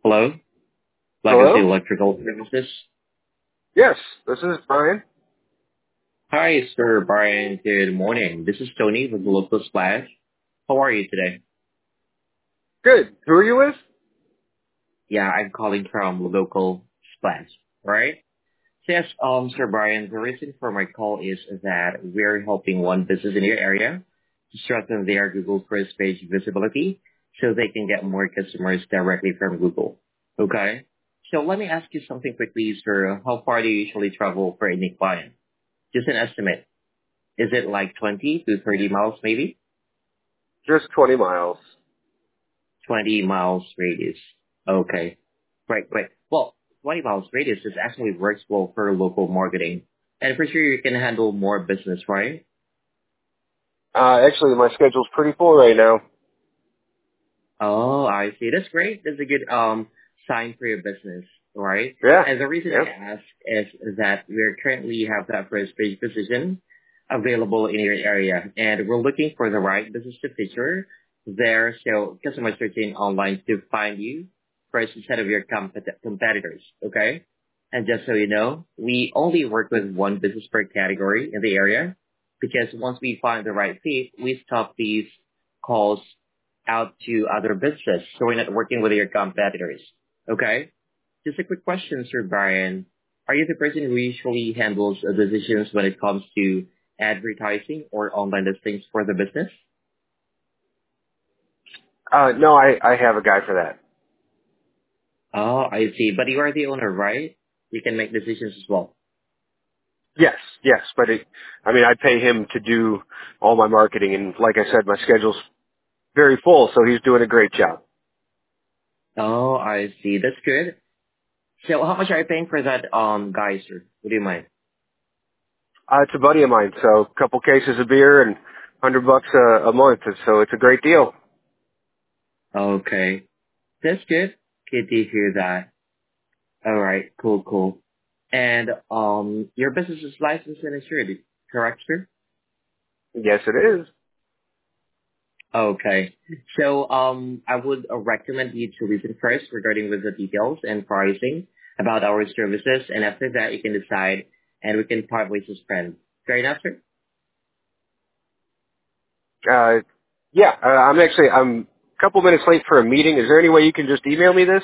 Hello, Legacy Hello? Electrical Services. Yes, this is Brian. Hi, Sir Brian. Good morning. This is Tony with the Local Splash. How are you today? Good. Who are you with? Yeah, I'm calling from Local Splash. Right? So yes, Sir Brian, the reason for my call is that we're helping one business in your area to strengthen their Google first page visibility so they can get more customers directly from Google. Okay? So let me ask you something quickly, sir. How far do you usually travel for any client? Just an estimate. Is it like 20 to 30 miles maybe? Just 20 miles. 20 miles radius. Okay. Right, right. Well, 20 miles radius is actually works well for local marketing. And for sure you can handle more business, right? Actually, my schedule's pretty full right now. Oh, I see. That's great. That's a good sign for your business, right? Yeah. And the reason I Yep. ask is that we currently have that first page position available in your area, and we're looking for the right business to feature there, so customers searching online to find you first instead of your competitors. Okay, and just so you know, we only work with one business per category in the area because once we find the right fit, we stop these calls out to other businesses, so we're not working with your competitors. Okay, just a quick question, Sir Brian. Are you the person who usually handles decisions when it comes to advertising or online listings for the business? No, I have a guy for that. Oh, I see. But you are the owner, right? You can make decisions as well. Yes, yes, but I pay him to do all my marketing, and like I said, my schedule's very full, so he's doing a great job. Oh, I see. That's good. So how much are you paying for that, guy, sir? Would you mind? It's a buddy of mine, so a couple cases of beer and $100 a month, and so it's a great deal. Okay. That's good. Good to hear that. All right. Cool, cool. And, your business is licensed and insured, correct, sir? Yes, it is. Okay. So I would recommend you to listen first regarding with the details and pricing about our services, and after that you can decide, and we can part ways as friends. Fair enough, sir? Uh, yeah, I'm a couple minutes late for a meeting. Is there any way you can just email me this?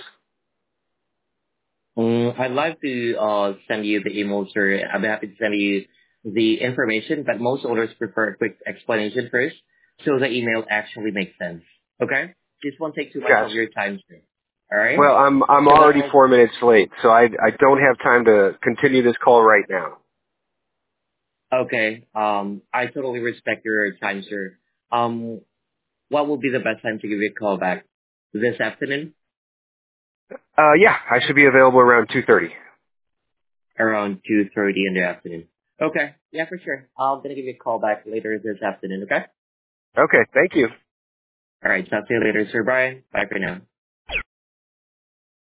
I'd like to send you the email, sir. I'm happy to send you the information, but most owners prefer a quick explanation first, so the email actually makes sense. Okay? This won't take too much Yes. of your time, sir. All right? Well, I'm So what already I'll 4 minutes late, so I don't have time to continue this call right now. Okay. I totally respect your time, sir. What will be the best time to give you a call back? This afternoon? Yeah, I should be available around 2:30. Around 2:30 in the afternoon. Okay. Yeah, for sure. I'm gonna give you a call back later this afternoon, okay? Okay, thank you. Alright, talk to you later, Sir Brian. Bye for now.